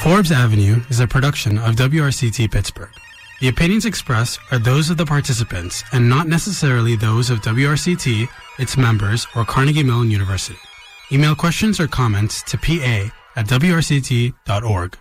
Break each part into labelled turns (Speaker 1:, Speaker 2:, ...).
Speaker 1: Forbes Avenue is a production of WRCT Pittsburgh. The opinions expressed are those of the participants and not necessarily those of WRCT, its members, or Carnegie Mellon University. Email questions or comments to pa@wrct.org.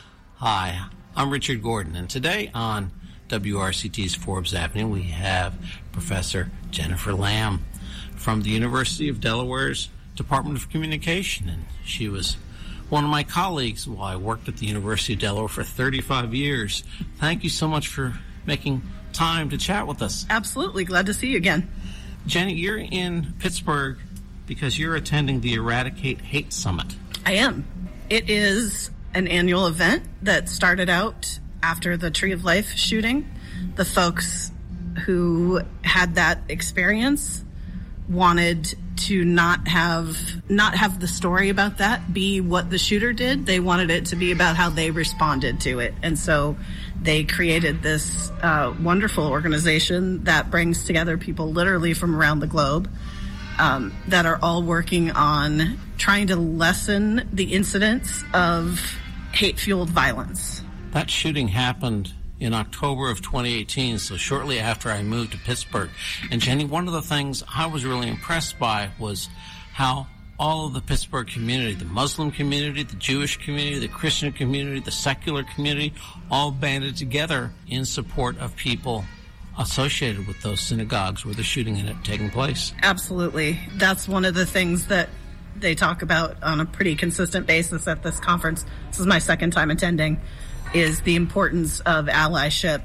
Speaker 2: Hi, I'm Richard Gordon, and today on WRCT's Forbes Avenue we have Professor Jennifer Lamb from the University of Delaware's Department of Communication, and she was one of my colleagues while I worked at the University of Delaware for 35 years. Thank you so much for making time to chat with us.
Speaker 3: Absolutely. Glad to see you again.
Speaker 2: Jenny, you're in Pittsburgh because you're attending the Eradicate Hate Summit.
Speaker 3: I am. It is an annual event that started out after the Tree of Life shooting. The folks who had that experience wanted to not have the story about that be what the shooter did. They wanted it to be about how they responded to it. And so they created this wonderful organization that brings together people literally from around the globe that are all working on trying to lessen the incidence of hate-fueled violence.
Speaker 2: That shooting happened in October of 2018, so shortly after I moved to Pittsburgh. And Jenny, one of the things I was really impressed by was how all of the Pittsburgh community, the Muslim community, the Jewish community, the Christian community, the secular community, all banded together in support of people associated with those synagogues where the shooting had taken place.
Speaker 3: Absolutely. That's one of the things that they talk about on a pretty consistent basis at this conference. This is my second time attending, is the importance of allyship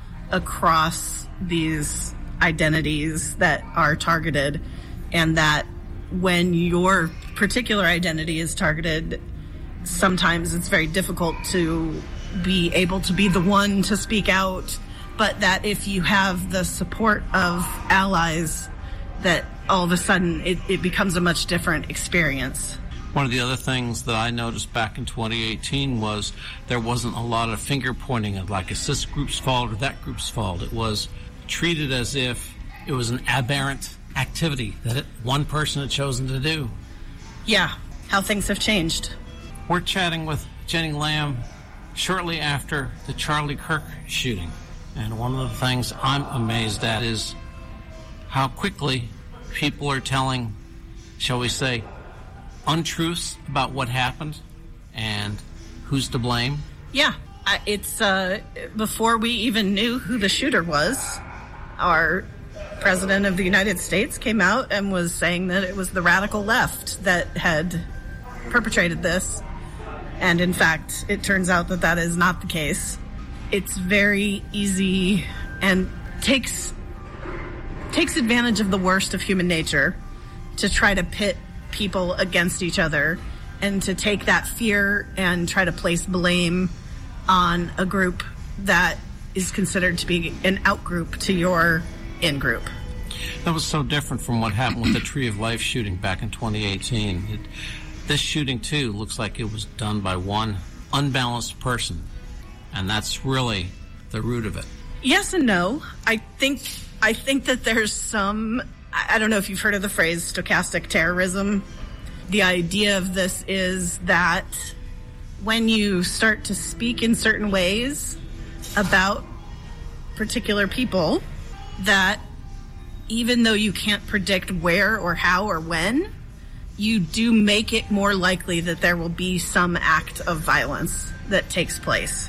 Speaker 3: across these identities that are targeted, and that when your particular identity is targeted, sometimes it's very difficult to be able to be the one to speak out, but that if you have the support of allies, that all of a sudden it becomes a much different experience.
Speaker 2: One of the other things that I noticed back in 2018 was there wasn't a lot of finger pointing of like, is this group's fault or that group's fault. It was treated as if it was an aberrant activity that one person had chosen to do.
Speaker 3: Yeah, how things have changed.
Speaker 2: We're chatting with Jenny Lamb shortly after the Charlie Kirk shooting. And one of the things I'm amazed at is how quickly people are telling, shall we say, untruths about what happened and who's to blame.
Speaker 3: Yeah, it's before we even knew who the shooter was, our President of the United States came out and was saying that it was the radical left that had perpetrated this. And in fact, it turns out that that is not the case. It's very easy and takes advantage of the worst of human nature to try to pit people against each other and to take that fear and try to place blame on a group that is considered to be an out-group to your in-group.
Speaker 2: That was so different from what happened with the Tree of Life shooting back in 2018. This shooting, too, looks like it was done by one unbalanced person, and that's really the root of it.
Speaker 3: Yes and no. I think that there's some... I don't know if you've heard of the phrase stochastic terrorism. The idea of this is that when you start to speak in certain ways about particular people, that even though you can't predict where or how or when, you do make it more likely that there will be some act of violence that takes place.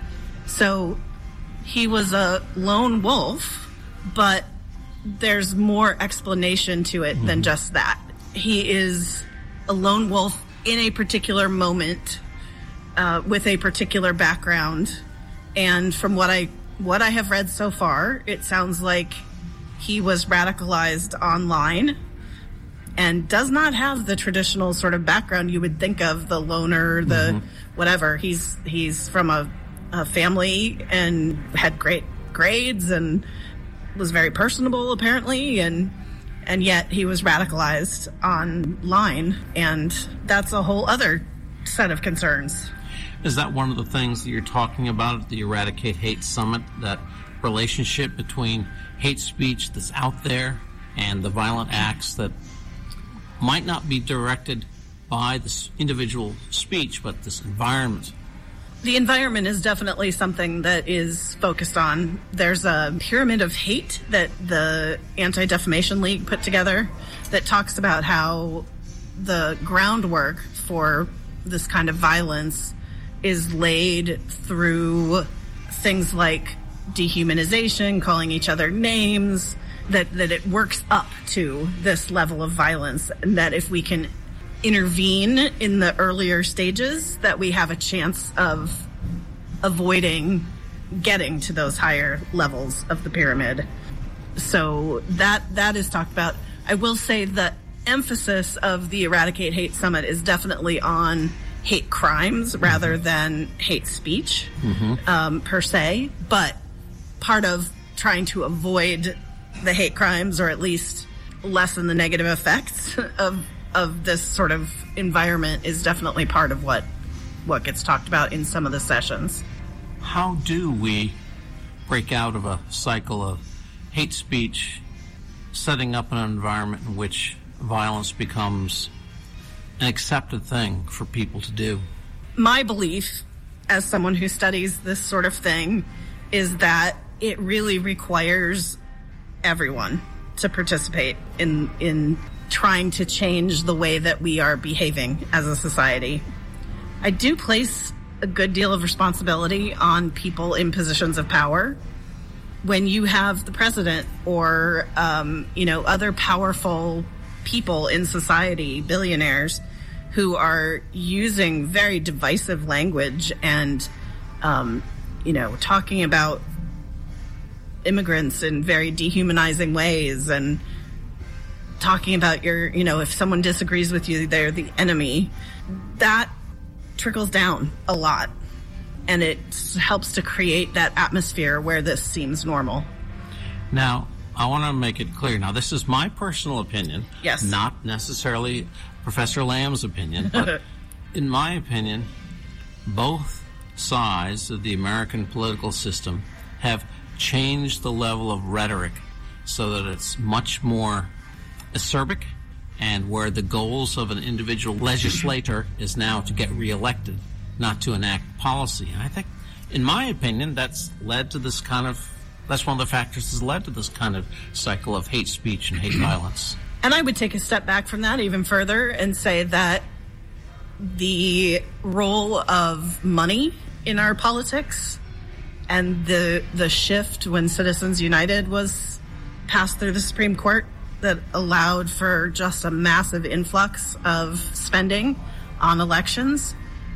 Speaker 3: So he was a lone wolf, but there's more explanation to it than just that. He is a lone wolf in a particular moment with a particular background. And from what I have read so far, it sounds like he was radicalized online and does not have the traditional sort of background you would think of, the loner, the whatever. He's from a family and had great grades and was very personable, apparently, and yet he was radicalized online, and that's a whole other set of concerns.
Speaker 2: Is that one of the things that you're talking about at the Eradicate Hate Summit, that relationship between hate speech that's out there and the violent acts that might not be directed by this individual speech, but this environment
Speaker 3: The environment is definitely something that is focused on. There's a pyramid of hate that the Anti-Defamation League put together that talks about how the groundwork for this kind of violence is laid through things like dehumanization, calling each other names, that it works up to this level of violence, and that if we can intervene in the earlier stages, that we have a chance of avoiding getting to those higher levels of the pyramid. So that is talked about. I will say the emphasis of the Eradicate Hate Summit is definitely on hate crimes rather than hate speech per se, but part of trying to avoid the hate crimes, or at least lessen the negative effects of this sort of environment, is definitely part of what gets talked about in some of the sessions.
Speaker 2: How do we break out of a cycle of hate speech, setting up an environment in which violence becomes an accepted thing for people to do?
Speaker 3: My belief, as someone who studies this sort of thing, is that it really requires everyone to participate in trying to change the way that we are behaving as a society. I do place a good deal of responsibility on people in positions of power. When you have the president or other powerful people in society, billionaires, who are using very divisive language and talking about immigrants in very dehumanizing ways, and talking about if someone disagrees with you, they're the enemy, that trickles down a lot, and it helps to create that atmosphere where this seems normal.
Speaker 2: Now, I want to make it clear. Now, this is my personal opinion,
Speaker 3: yes,
Speaker 2: not necessarily Professor Lamb's opinion, but in my opinion, both sides of the American political system have changed the level of rhetoric so that it's much more acerbic, and where the goals of an individual legislator is now to get reelected, not to enact policy. And I think, in my opinion, that's one of the factors that's led to this kind of cycle of hate speech and hate violence.
Speaker 3: And I would take a step back from that even further and say that the role of money in our politics and the shift when Citizens United was passed through the Supreme Court that allowed for just a massive influx of spending on elections.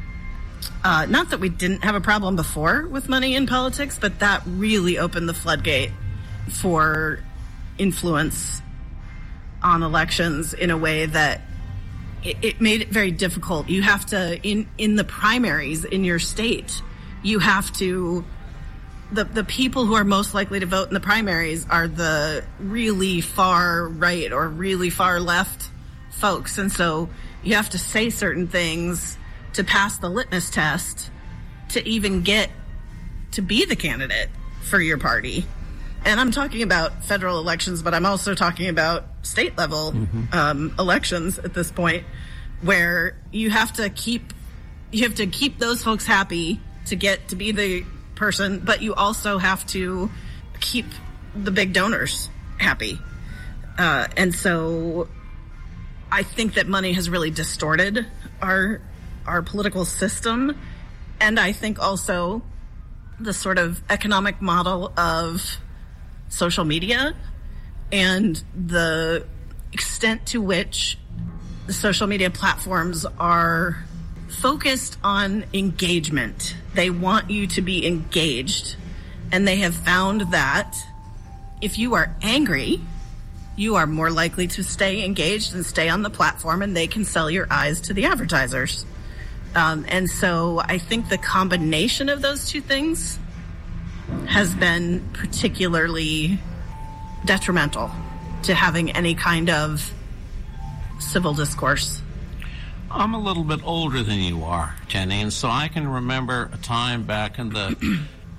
Speaker 3: Not that we didn't have a problem before with money in politics, but that really opened the floodgate for influence on elections in a way that it made it very difficult. You have to, in the primaries in your state, you have to, the people who are most likely to vote in the primaries are the really far right or really far left folks. And so you have to say certain things to pass the litmus test to even get to be the candidate for your party. And I'm talking about federal elections, but I'm also talking about state level elections at this point, where you have to keep those folks happy to get to be the person, but you also have to keep the big donors happy. And so I think that money has really distorted our political system. And I think also the sort of economic model of social media and the extent to which the social media platforms are focused on engagement. They want you to be engaged. And they have found that if you are angry, you are more likely to stay engaged and stay on the platform, and they can sell your eyes to the advertisers. And so I think the combination of those two things has been particularly detrimental to having any kind of civil discourse.
Speaker 2: I'm a little bit older than you are, Jenny, and so I can remember a time back in the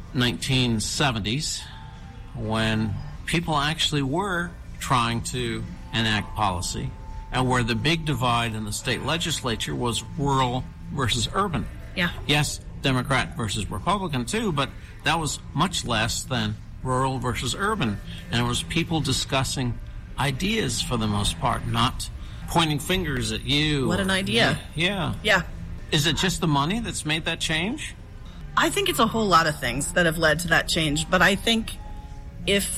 Speaker 2: 1970s when people actually were trying to enact policy, and where the big divide in the state legislature was rural versus urban.
Speaker 3: Yeah.
Speaker 2: Yes, Democrat versus Republican too, but that was much less than rural versus urban. And it was people discussing ideas for the most part, not pointing fingers at you.
Speaker 3: What an idea.
Speaker 2: Yeah.
Speaker 3: Yeah.
Speaker 2: Is it just the money that's made that change?
Speaker 3: I think it's a whole lot of things that have led to that change, but I think if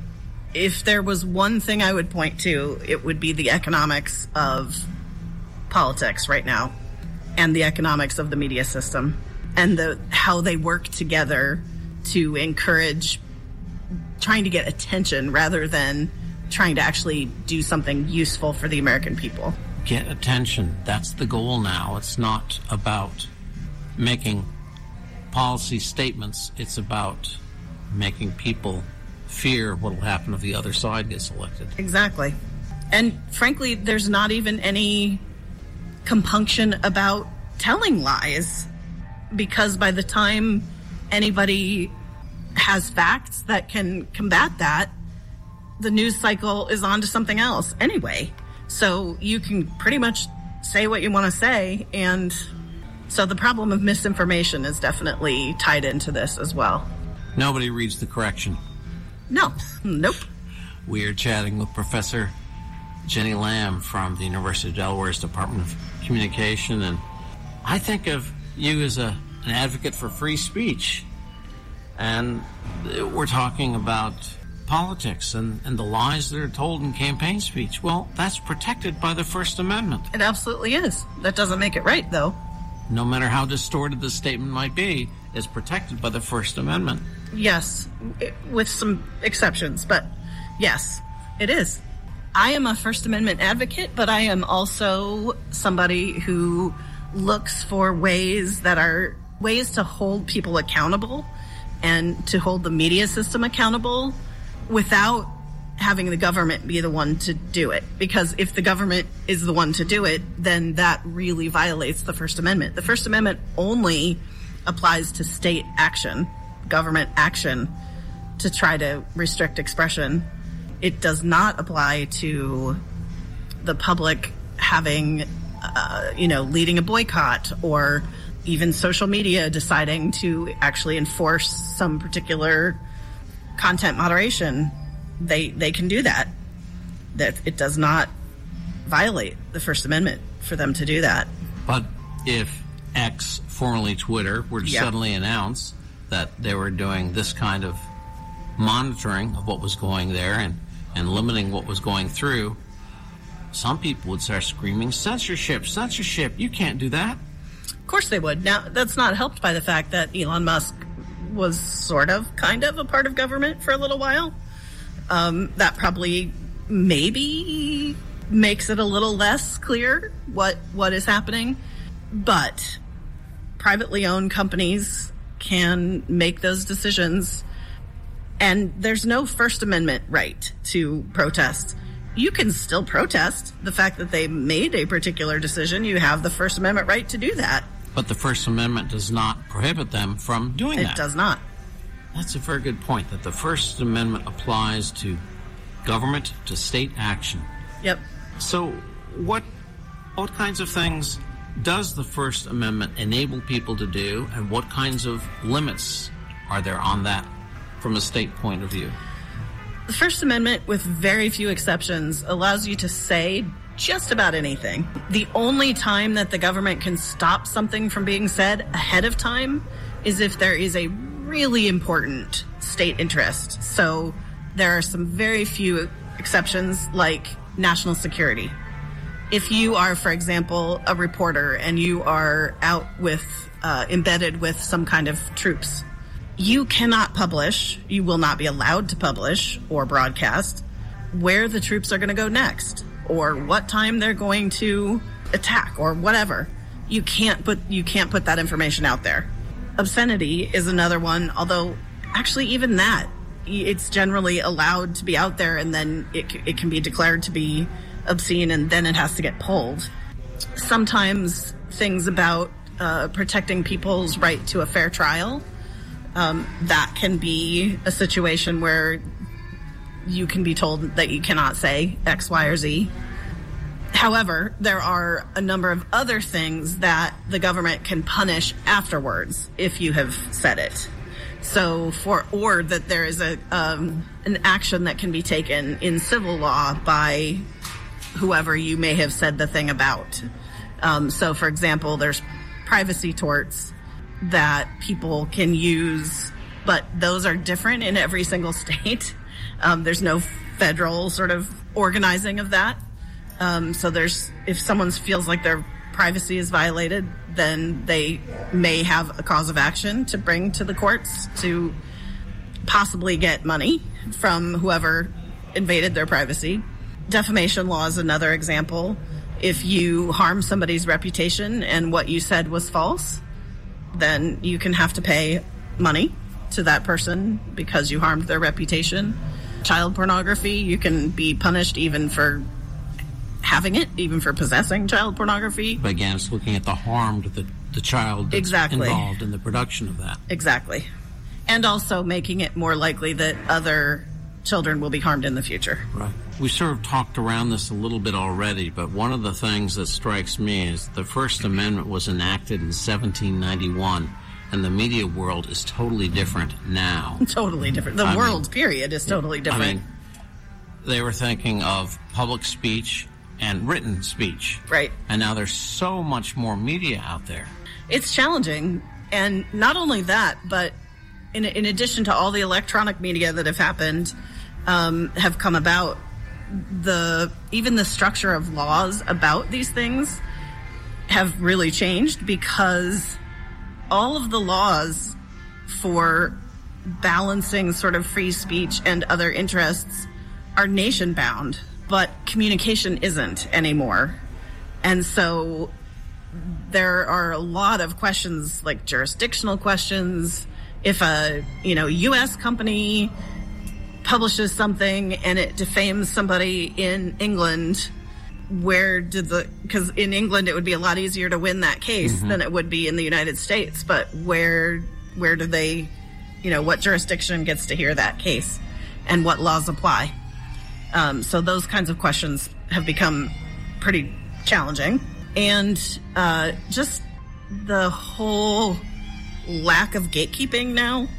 Speaker 3: there was one thing I would point to, it would be the economics of politics right now and the economics of the media system and how they work together to encourage trying to get attention rather than trying to actually do something useful for the American people.
Speaker 2: Get attention. That's the goal now. It's not about making policy statements. It's about making people fear what will happen if the other side gets elected.
Speaker 3: Exactly. And frankly, there's not even any compunction about telling lies, because by the time anybody has facts that can combat that, the news cycle is on to something else anyway. So you can pretty much say what you want to say. And so the problem of misinformation is definitely tied into this as well.
Speaker 2: Nobody reads the correction.
Speaker 3: No. Nope.
Speaker 2: We are chatting with Professor Jenny Lamb from the University of Delaware's Department of Communication. And I think of you as an advocate for free speech. And we're talking about politics and the lies that are told in campaign speech. Well, that's protected by the First Amendment.
Speaker 3: It absolutely is. That doesn't make it right, though.
Speaker 2: No matter how distorted the statement might be, it's protected by the First Amendment.
Speaker 3: Yes, with some exceptions, but yes, it is. I am a First Amendment advocate, but I am also somebody who looks for ways to hold people accountable and to hold the media system accountable without having the government be the one to do it. Because if the government is the one to do it, then that really violates the First Amendment. The First Amendment only applies to state action, government action, to try to restrict expression. It does not apply to the public having, leading a boycott, or even social media deciding to actually enforce some particular content moderation. They can do that. That it does not violate the First Amendment for them to do that.
Speaker 2: But if X, formerly Twitter, were to suddenly announce that they were doing this kind of monitoring of what was going there and limiting what was going through, some people would start screaming, censorship, you can't do that.
Speaker 3: Of course they would. Now, that's not helped by the fact that Elon Musk was kind of a part of government for a little while. That probably maybe makes it a little less clear what is happening. But privately owned companies can make those decisions, and there's no First Amendment right to protest. You can still protest the fact that they made a particular decision. You have the First Amendment right to do that.
Speaker 2: But the First Amendment does not prohibit them from doing that.
Speaker 3: It does not.
Speaker 2: That's a very good point, that the First Amendment applies to government, to state action.
Speaker 3: Yep.
Speaker 2: So what kinds of things does the First Amendment enable people to do, and what kinds of limits are there on that from a state point of view?
Speaker 3: The First Amendment, with very few exceptions, allows you to say just about anything. The only time that the government can stop something from being said ahead of time is if there is a really important state interest. So there are some very few exceptions, like national security. If you are, for example, a reporter and you are out with embedded with some kind of troops, you cannot publish, you will not be allowed to publish or broadcast where the troops are going to go next, or what time they're going to attack, or whatever. You can't put that information out there. Obscenity is another one, although actually even that, it's generally allowed to be out there, and then it can be declared to be obscene, and then it has to get pulled. Sometimes things about protecting people's right to a fair trial, that can be a situation where you can be told that you cannot say X, Y, or Z. However, there are a number of other things that the government can punish afterwards if you have said it. So or that there is an action that can be taken in civil law by whoever you may have said the thing about. So, for example, there's privacy torts that people can use, but those are different in every single state. There's no federal sort of organizing of that. So if someone feels like their privacy is violated, then they may have a cause of action to bring to the courts to possibly get money from whoever invaded their privacy. Defamation law is another example. If you harm somebody's reputation and what you said was false, then you can have to pay money to that person because you harmed their reputation. Child pornography, you can be punished even for having it, even for possessing child pornography.
Speaker 2: But again, it's looking at the harm to the child that's involved in the production of that.
Speaker 3: Exactly. And also making it more likely that other children will be harmed in the future.
Speaker 2: Right. We sort of talked around this a little bit already, but one of the things that strikes me is the First Amendment was enacted in 1791, and the media world is totally different now.
Speaker 3: Totally different. The world, period, is totally different.
Speaker 2: I mean, they were thinking of public speech and written speech.
Speaker 3: Right.
Speaker 2: And now there's so much more media out there.
Speaker 3: It's challenging. And not only that, but in addition to all the electronic media that have happened, have come about, even the structure of laws about these things have really changed, because all of the laws for balancing sort of free speech and other interests are nation bound, but communication isn't anymore. And so there are a lot of questions, like jurisdictional questions. If a U.S. company publishes something and it defames somebody in England, because in England it would be a lot easier to win that case than it would be in the United States. But where do they, what jurisdiction gets to hear that case and what laws apply? So those kinds of questions have become pretty challenging. And just the whole lack of gatekeeping now,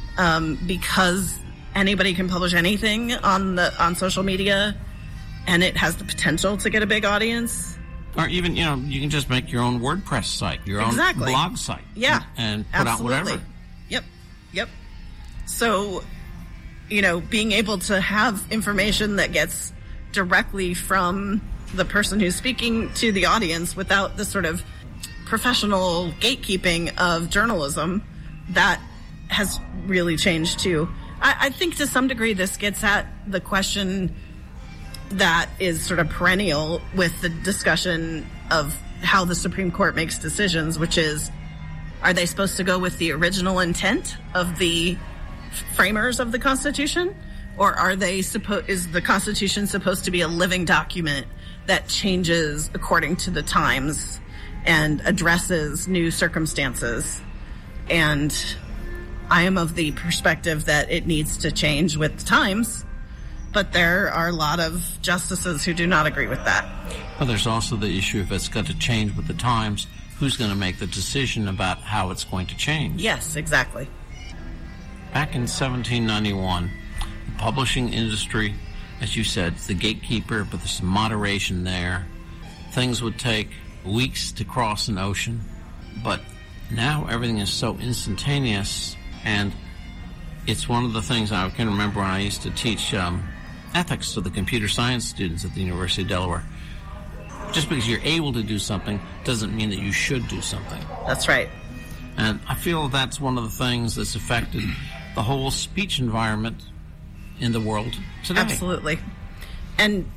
Speaker 3: because anybody can publish anything on social media, and it has the potential to get a big audience.
Speaker 2: Or even, you can just make your own WordPress site, your own blog site.
Speaker 3: Yeah.
Speaker 2: And put out whatever.
Speaker 3: Yep. So, being able to have information that gets directly from the person who's speaking to the audience without the sort of professional gatekeeping of journalism, that has really changed too. I think to some degree this gets at the question that is sort of perennial with the discussion of how the Supreme Court makes decisions, which is, are they supposed to go with the original intent of the framers of the Constitution, or is the Constitution supposed to be a living document that changes according to the times and addresses new circumstances? And I am of the perspective that it needs to change with the times, but there are a lot of justices who do not agree with that.
Speaker 2: Well, there's also the issue, if it's got to change with the times, who's going to make the decision about how it's going to change?
Speaker 3: Yes, exactly.
Speaker 2: Back in 1791, the publishing industry, as you said, it's the gatekeeper, but there's some moderation there. Things would take weeks to cross an ocean, but now everything is so instantaneous, and it's one of the things I can remember when I used to teach ethics to the computer science students at the University of Delaware. Just because you're able to do something doesn't mean that you should do something.
Speaker 3: That's right.
Speaker 2: And I feel that's one of the things that's affected the whole speech environment in the world today.
Speaker 3: Absolutely. And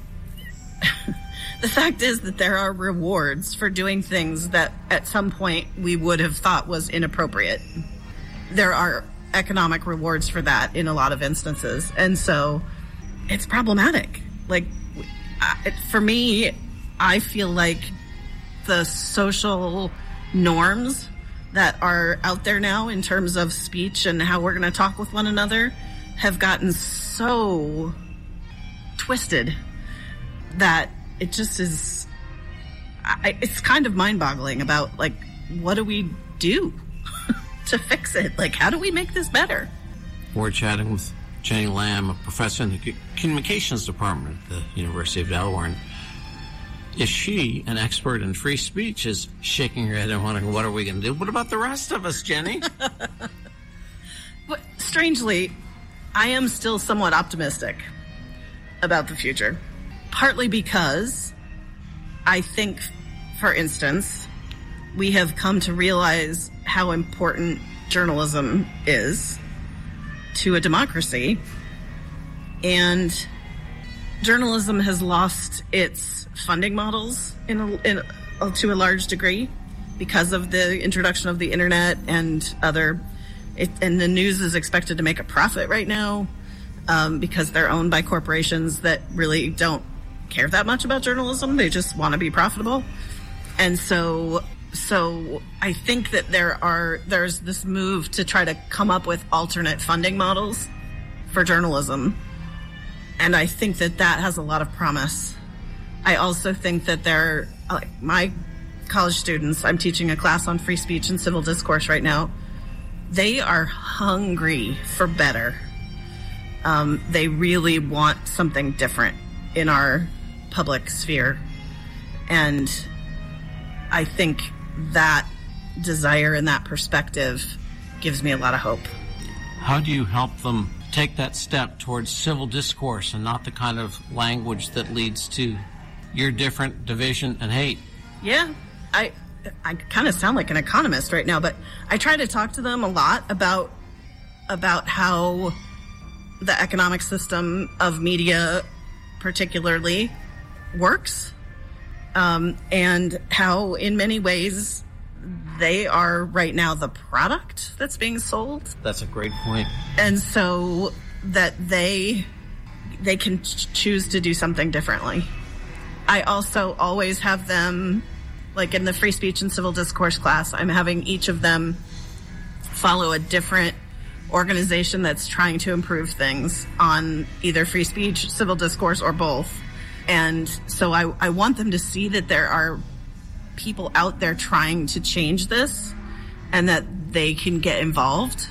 Speaker 3: the fact is that there are rewards for doing things that at some point we would have thought was inappropriate. There are economic rewards for that in a lot of instances. And so it's problematic. Like, for me, I feel like the social norms that are out there now in terms of speech and how we're going to talk with one another have gotten so twisted that it just is it's kind of mind-boggling about, like, what do we do to fix it? Like, how do we make this better?
Speaker 2: We're chatting with Jenny Lamb, a professor in the communications department at the University of Delaware. And is she, an expert in free speech, is shaking her head and wondering, what are we going to do? What about the rest of us, Jenny?
Speaker 3: But strangely, I am still somewhat optimistic about the future. Partly because I think, for instance, we have come to realize how important journalism is to a democracy. And journalism has lost its funding models to a large degree because of the introduction of the internet and and the news is expected to make a profit right now because they're owned by corporations that really don't care that much about journalism. They just want to be profitable. And so I think that there's this move to try to come up with alternate funding models for journalism. And I think that has a lot of promise. I also think that my college students, I'm teaching a class on free speech and civil discourse right now. They are hungry for better. They really want something different in our public sphere. And I think that desire and that perspective gives me a lot of hope.
Speaker 2: How do you help them take that step towards civil discourse and not the kind of language that leads to you're different, division, and hate?
Speaker 3: Yeah, I kind of sound like an economist right now, but I try to talk to them a lot about how the economic system of media particularly works, and how in many ways they are right now the product that's being sold.
Speaker 2: That's a great point.
Speaker 3: And so that they can choose to do something differently. I also always have them, like in the free speech and civil discourse class, I'm having each of them follow a different organization that's trying to improve things on either free speech, civil discourse, or both. And so I want them to see that there are people out there trying to change this and that they can get involved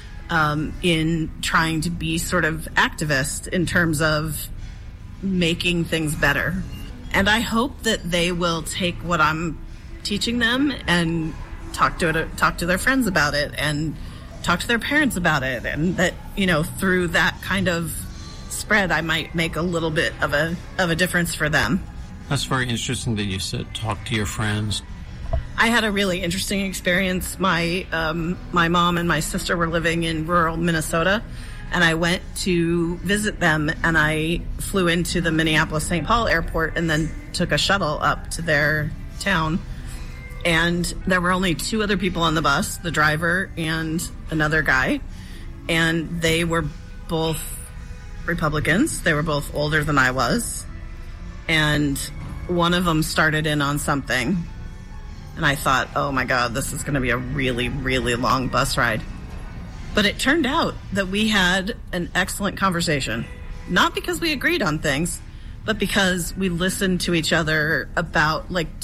Speaker 3: in trying to be sort of activist in terms of making things better. And I hope that they will take what I'm teaching them and talk to their friends about it and talk to their parents about it, and that, through that kind of spread, I might make a little bit of a difference for them.
Speaker 2: That's very interesting that you said talk to your friends.
Speaker 3: I had a really interesting experience. My mom and my sister were living in rural Minnesota, and I went to visit them, and I flew into the Minneapolis-St. Paul airport and then took a shuttle up to their town. And there were only two other people on the bus, the driver and another guy. And they were both Republicans. They were both older than I was. And one of them started in on something. And I thought, oh my God, this is going to be a really, really long bus ride. But it turned out that we had an excellent conversation. Not because we agreed on things, but because we listened to each other about,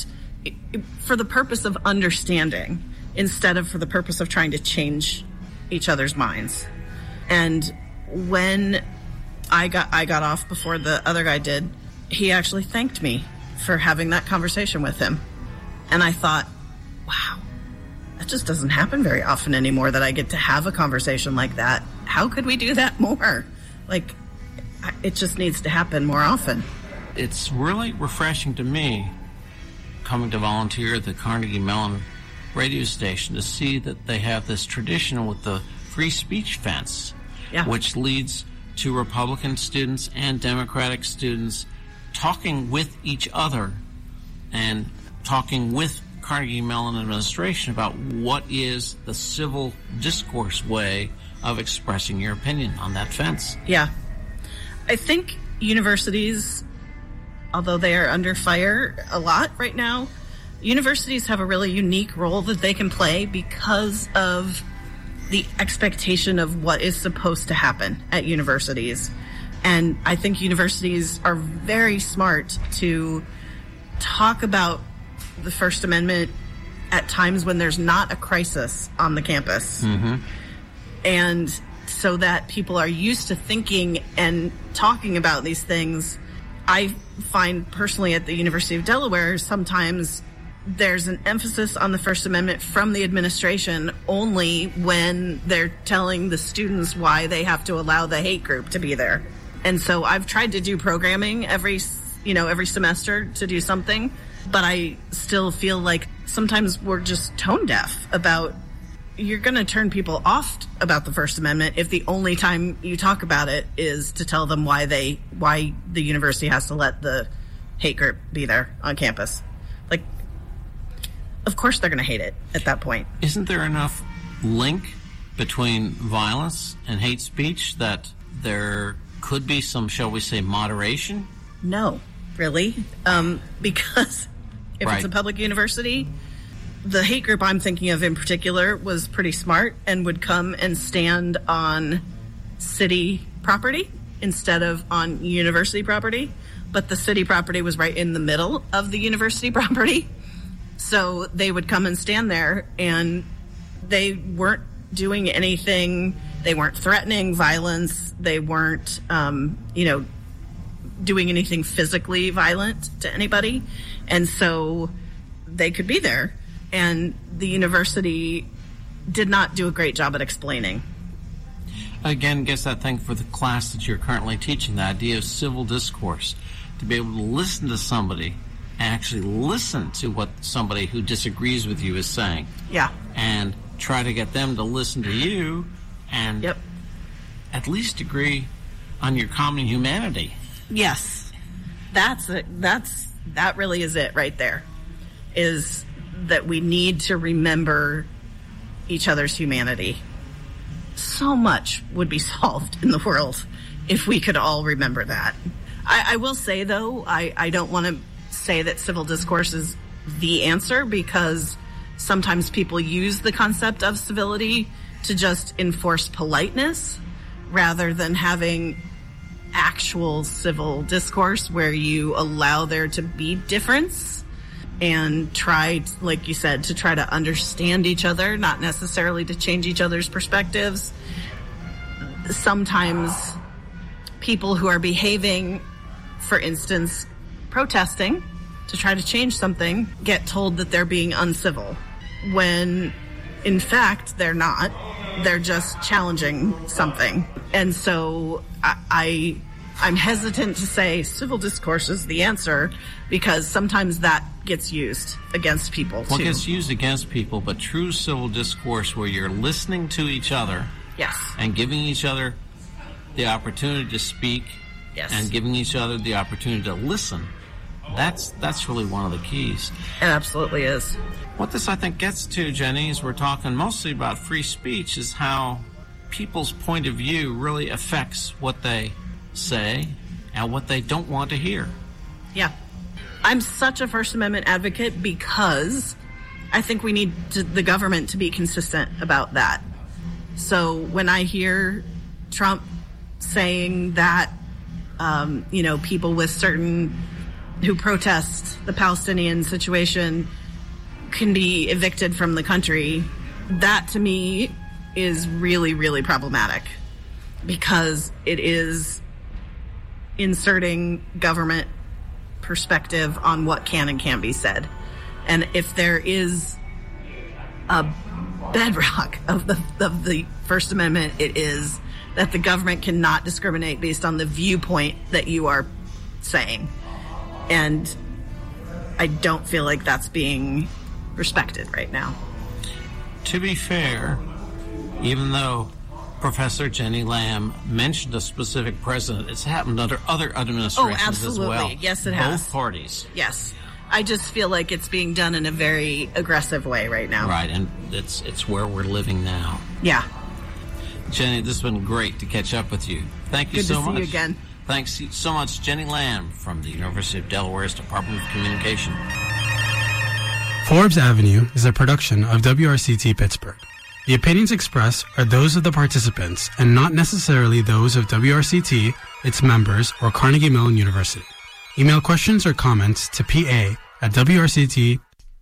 Speaker 3: for the purpose of understanding instead of for the purpose of trying to change each other's minds. And when I got off before the other guy did, he actually thanked me for having that conversation with him. And I thought, wow, that just doesn't happen very often anymore, that I get to have a conversation like that. How could we do that more? It just needs to happen more often.
Speaker 2: It's really refreshing to me, coming to volunteer at the Carnegie Mellon radio station, to see that they have this tradition with the free speech fence, which leads to Republican students and Democratic students talking with each other and talking with Carnegie Mellon administration about what is the civil discourse way of expressing your opinion on that fence.
Speaker 3: Yeah. I think universities, although they are under fire a lot right now, universities have a really unique role that they can play because of the expectation of what is supposed to happen at universities. And I think universities are very smart to talk about the First Amendment at times when there's not a crisis on the campus.
Speaker 2: Mm-hmm.
Speaker 3: And so that people are used to thinking and talking about these things. I find personally at the University of Delaware, sometimes there's an emphasis on the First Amendment from the administration only when they're telling the students why they have to allow the hate group to be there. And so I've tried to do programming every semester to do something, but I still feel like sometimes we're just tone deaf about, you're going to turn people off about the First Amendment if the only time you talk about it is to tell them why the university has to let the hate group be there on campus. Like, of course they're going to hate it at that point.
Speaker 2: Isn't there enough link between violence and hate speech that there could be some, shall we say, moderation?
Speaker 3: No, really. Because if it's a public university, the hate group I'm thinking of in particular was pretty smart and would come and stand on city property instead of on university property. But the city property was right in the middle of the university property. So they would come and stand there, and they weren't doing anything. They weren't threatening violence. They weren't, doing anything physically violent to anybody. And so they could be there. And the university did not do a great job at explaining.
Speaker 2: Again, guess that thing for the class that you're currently teaching, the idea of civil discourse, to be able to listen to somebody and actually listen to what somebody who disagrees with you is saying.
Speaker 3: Yeah.
Speaker 2: And try to get them to listen to you and at least agree on your common humanity.
Speaker 3: Yes. That really is it right there, is that we need to remember each other's humanity. So much would be solved in the world if we could all remember that. I will say, though, I don't want to say that civil discourse is the answer, because sometimes people use the concept of civility to just enforce politeness rather than having actual civil discourse where you allow there to be difference and try, like you said, to try to understand each other, not necessarily to change each other's perspectives. Sometimes people who are behaving, for instance, protesting to try to change something, get told that they're being uncivil, when in fact they're not. They're just challenging something. And so I'm hesitant to say civil discourse is the answer, because sometimes that gets used against people too.
Speaker 2: Well, it gets used against people, but true civil discourse where you're listening to each other,
Speaker 3: yes,
Speaker 2: and giving each other the opportunity to speak,
Speaker 3: yes,
Speaker 2: and giving each other the opportunity to listen, that's really one of the keys.
Speaker 3: It absolutely is.
Speaker 2: What this, I think, gets to, Jenny, is we're talking mostly about free speech, is how people's point of view really affects what they say and what they don't want to hear.
Speaker 3: Yeah. I'm such a First Amendment advocate because I think we need the government to be consistent about that. So when I hear Trump saying that, people with who protest the Palestinian situation can be evicted from the country, that to me is really, really problematic, because it is inserting government perspective on what can and can't be said. And if there is a bedrock of the First Amendment, it is that the government cannot discriminate based on the viewpoint that you are saying. And I don't feel like that's being respected right now.
Speaker 2: To be fair, even though Professor Jenny Lamb mentioned a specific president, it's happened under other administrations as well.
Speaker 3: Yes, it has.
Speaker 2: Both parties.
Speaker 3: Yes. I just feel like it's being done in a very aggressive way right now.
Speaker 2: Right, and it's where we're living now.
Speaker 3: Yeah.
Speaker 2: Jenny, this has been great to catch up with you. Thank you so much.
Speaker 3: Good to see you again.
Speaker 2: Thanks so much, Jenny Lamb from the University of Delaware's Department of Communication.
Speaker 1: Forbes Avenue is a production of WRCT Pittsburgh. The opinions expressed are those of the participants and not necessarily those of WRCT, its members, or Carnegie Mellon University. Email questions or comments to pa@wrct.edu.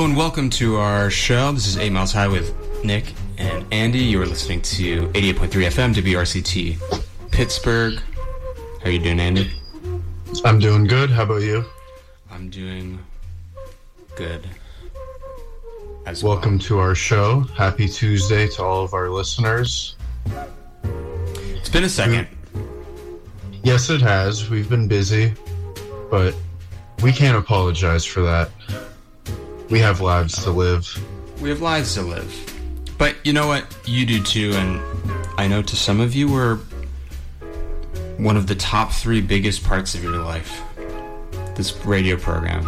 Speaker 4: and welcome to our show. This is 8 Miles High with Nick and Andy. You are listening to 88.3 FM WRCT Pittsburgh. How are you doing, Andy?
Speaker 5: I'm doing good. How about you?
Speaker 4: I'm doing good.
Speaker 5: Welcome to our show. Happy Tuesday to all of our listeners.
Speaker 4: It's been a second.
Speaker 5: Yes, it has. We've been busy, but we can't apologize for that. We have lives to live.
Speaker 4: We have lives to live. But you know what? You do too, and I know to some of you we're one of the top 3 biggest parts of your life. This radio program.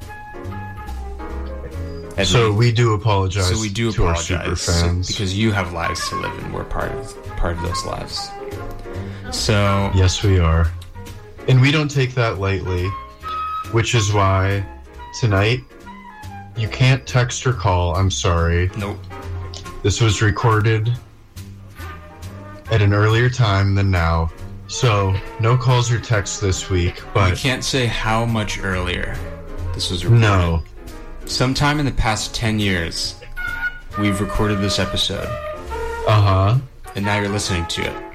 Speaker 5: So we do apologize to our super fans.
Speaker 4: Because you have lives to live and we're part of those lives. So
Speaker 5: yes, we are. And we don't take that lightly, which is why tonight you can't text or call. I'm sorry.
Speaker 4: Nope.
Speaker 5: This was recorded at an earlier time than now. So no calls or texts this week, but
Speaker 4: you can't say how much earlier this was recorded.
Speaker 5: No.
Speaker 4: Sometime in the past 10 years, we've recorded this episode.
Speaker 5: Uh-huh.
Speaker 4: And now you're listening to it.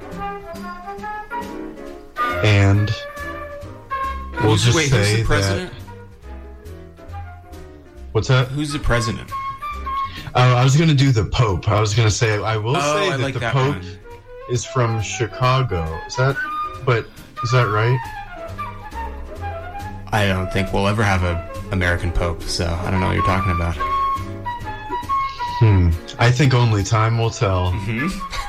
Speaker 5: And we'll just
Speaker 4: who's
Speaker 5: say
Speaker 4: the president?
Speaker 5: that... What's that?
Speaker 4: Who's the president?
Speaker 5: I was going to do the Pope. I was going to say, I will say that
Speaker 4: like
Speaker 5: the
Speaker 4: that
Speaker 5: Pope
Speaker 4: one.
Speaker 5: is from Chicago. Is that right?
Speaker 4: I don't think we'll ever have a American Pope, so I don't know what you're talking about.
Speaker 5: I think only time will tell.
Speaker 4: Mm-hmm.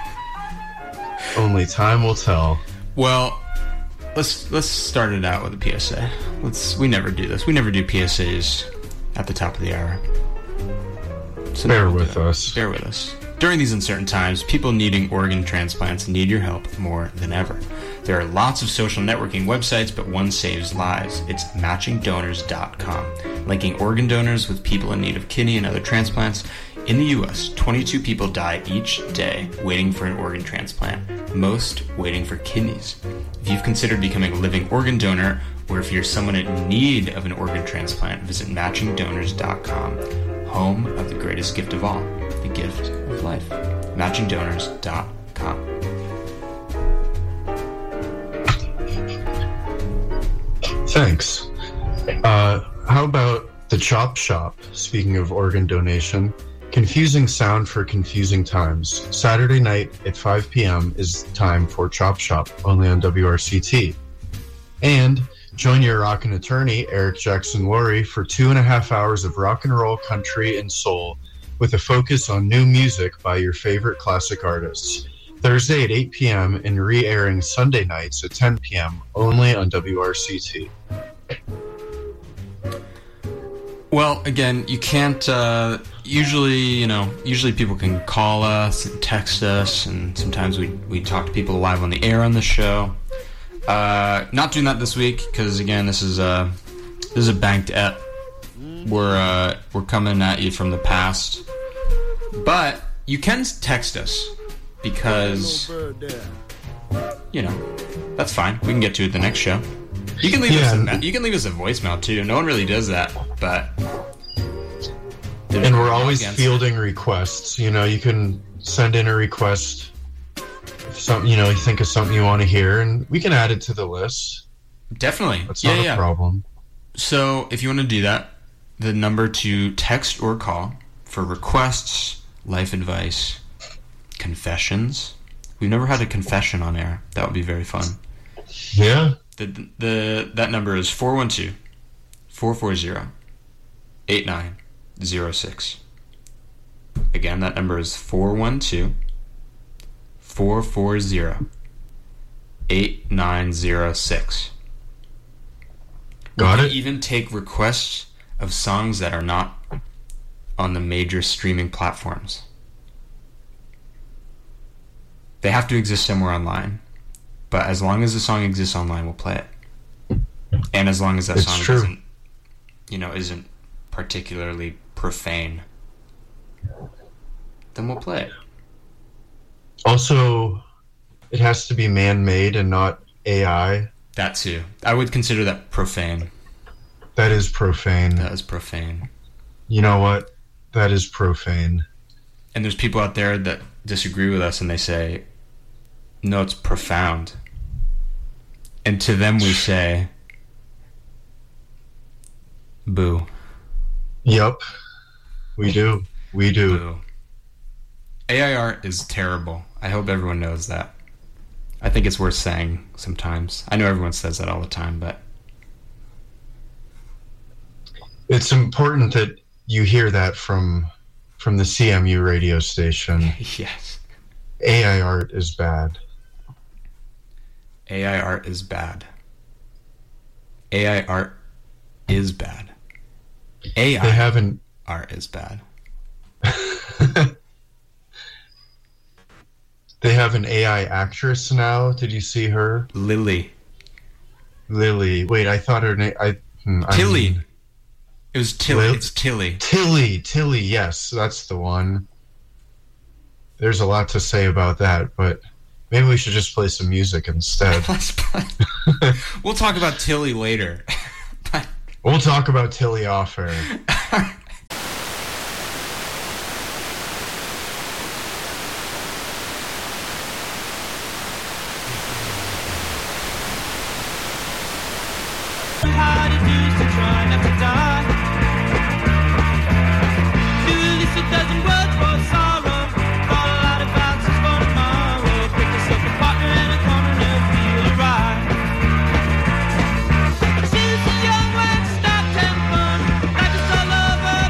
Speaker 5: Only time will tell.
Speaker 4: Well, let's start it out with a PSA. We never do this. We never do PSAs at the top of the hour. So
Speaker 5: Bear with us.
Speaker 4: Bear with us. During these uncertain times, people needing organ transplants need your help more than ever. There are lots of social networking websites, but one saves lives. It's matchingdonors.com, linking organ donors with people in need of kidney and other transplants. In the U.S., 22 people die each day waiting for an organ transplant, most waiting for kidneys. If you've considered becoming a living organ donor, or if you're someone in need of an organ transplant, visit matchingdonors.com, home of the greatest gift of all, the gift of life. matchingdonors.com.
Speaker 5: Thanks. How about the Chop Shop? Speaking of organ donation, confusing sound for confusing times. Saturday night at 5 p.m. is time for Chop Shop, only on WRCT. And join your rockin' attorney, Eric Jackson Laurie, for 2.5 hours of rock and roll, country, and soul, with a focus on new music by your favorite classic artists. Thursday at 8 p.m. and re-airing Sunday nights at 10 p.m. only on WRCT.
Speaker 4: Well, again, you can't, usually people can call us and text us, and sometimes we talk to people live on the air on the show. Not doing that this week, because again, this is a banked ep. We're coming at you from the past. But you can text us, because, that's fine. We can get to it the next show. You can leave us a voicemail too. No one really does that, but
Speaker 5: and we're always fielding requests. You can send in a request if something you think of something you want to hear, and we can add it to the list.
Speaker 4: Definitely,
Speaker 5: that's not a problem.
Speaker 4: So if you want to do that, the number to text or call for requests, life advice, confessions. We've never had a confession on air. That would be very fun.
Speaker 5: Yeah.
Speaker 4: That number is 412-440-8906. Again, that number is 412-440-8906.
Speaker 5: Got it.
Speaker 4: We can even take requests of songs that are not on the major streaming platforms. They have to exist somewhere online. But as long as the song exists online, we'll play it. And as long as that song isn't particularly profane, then we'll play it.
Speaker 5: Also, it has to be man-made and not AI.
Speaker 4: That too. I would consider that profane.
Speaker 5: That is profane.
Speaker 4: That is profane.
Speaker 5: You know what? That is profane.
Speaker 4: And there's people out there that disagree with us and they say, no, it's profound. And to them we say, boo.
Speaker 5: Yep. We do. We do.
Speaker 4: Boo. AI art is terrible. I hope everyone knows that. I think it's worth saying sometimes. I know everyone says that all the time, but
Speaker 5: it's important that you hear that from the CMU radio station.
Speaker 4: yes.
Speaker 5: AI art is bad.
Speaker 4: AI art is bad. AI art is bad. AI
Speaker 5: They haven't.
Speaker 4: art is bad.
Speaker 5: They have an AI actress now. Did you see her?
Speaker 4: Lily.
Speaker 5: Wait, I thought her name.
Speaker 4: Tilly. It was Tilly.
Speaker 5: Lil-
Speaker 4: It's Tilly.
Speaker 5: Tilly. Yes, that's the one. There's a lot to say about that, but maybe we should just play some music instead.
Speaker 4: Let's play. We'll talk about Tilly later.
Speaker 5: We'll talk about Tilly off air.
Speaker 6: Hard it is to try not to die. Do at least a dozen words for sorrow. All a lot of bounces for tomorrow. Pick yourself a partner and a corner and feel alright. Choose a young one, stop having fun. Life is all over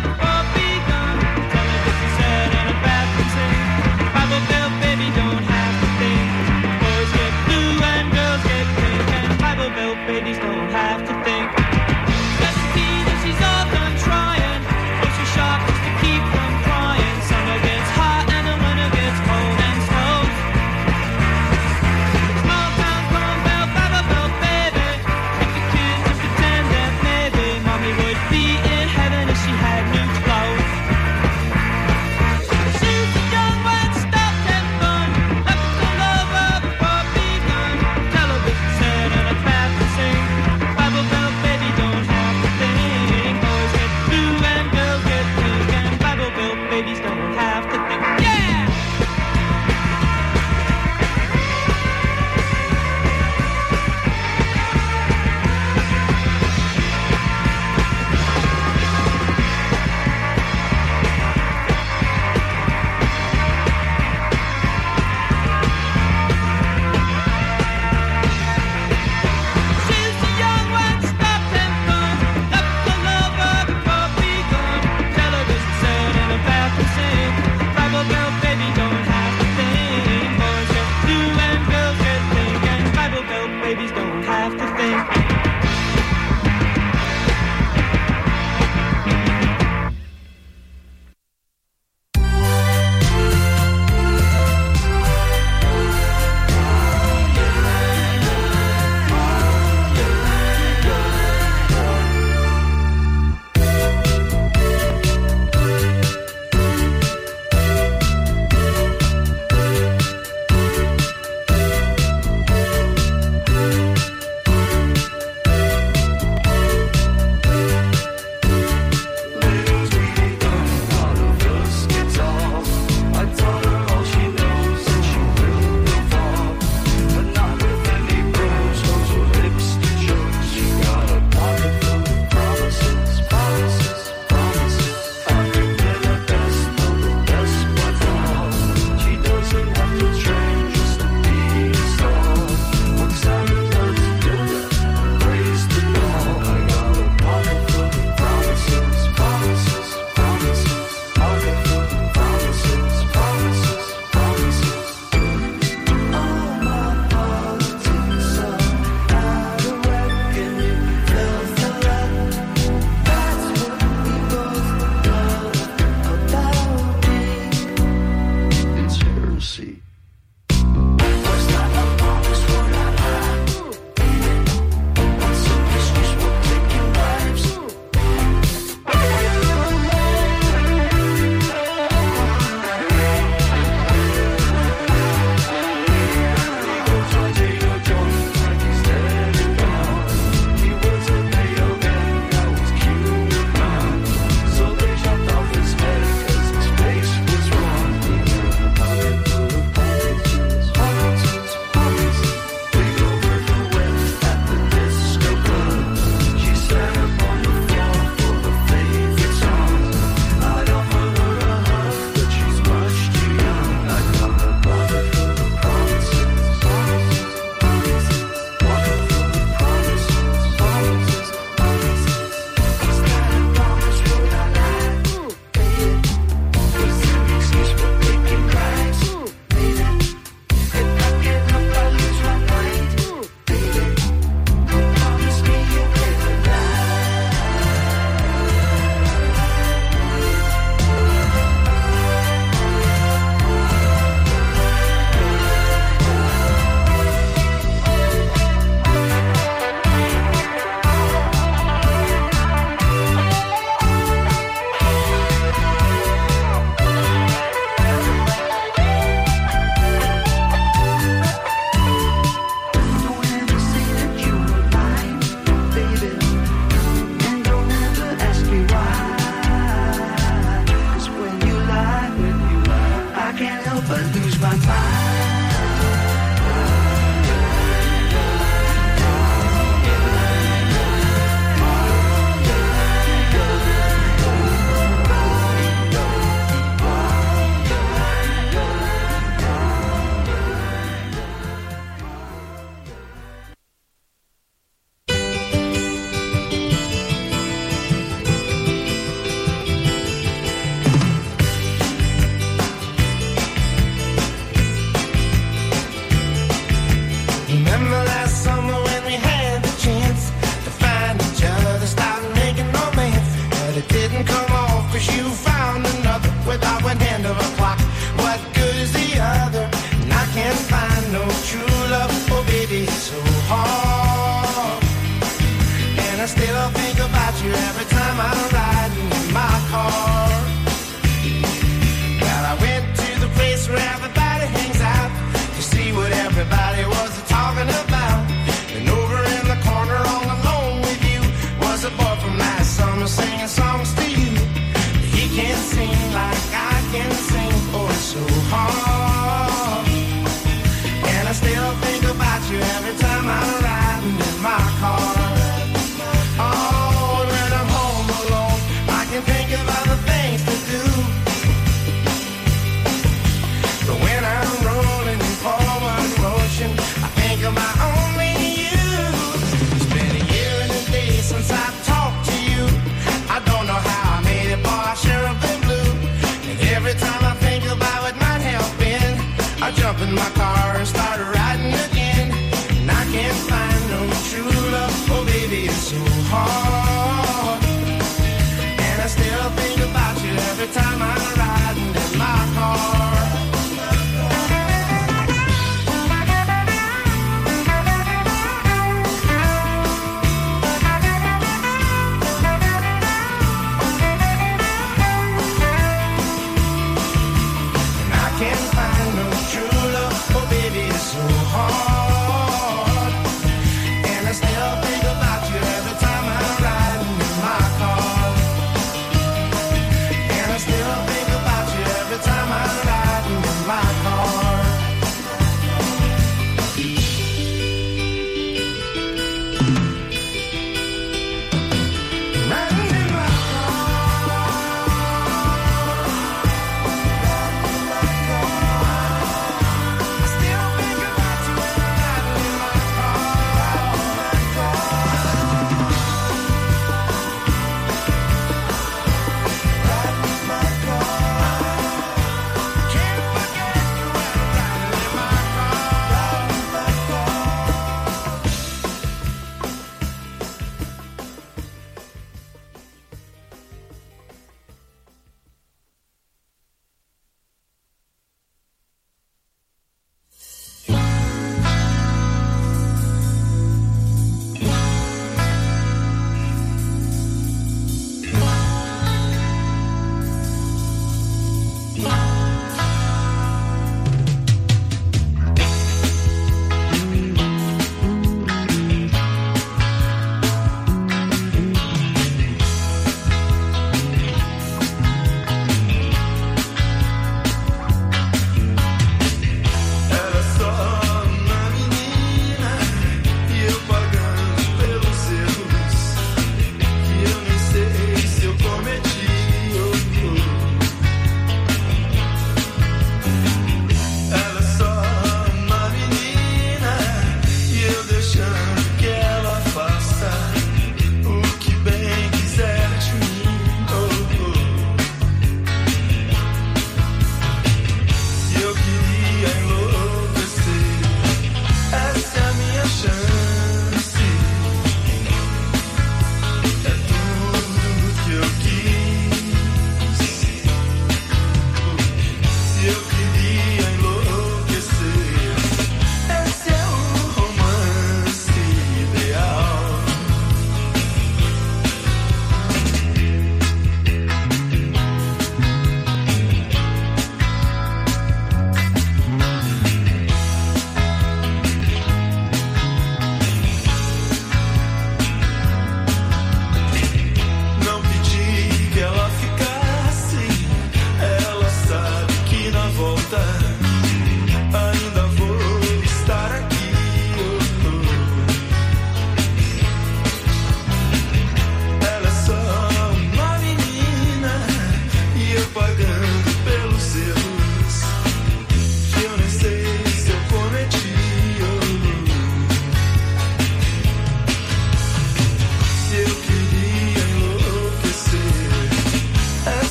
Speaker 7: car and start riding again. And I can't find no true love. Oh, baby, it's so hard.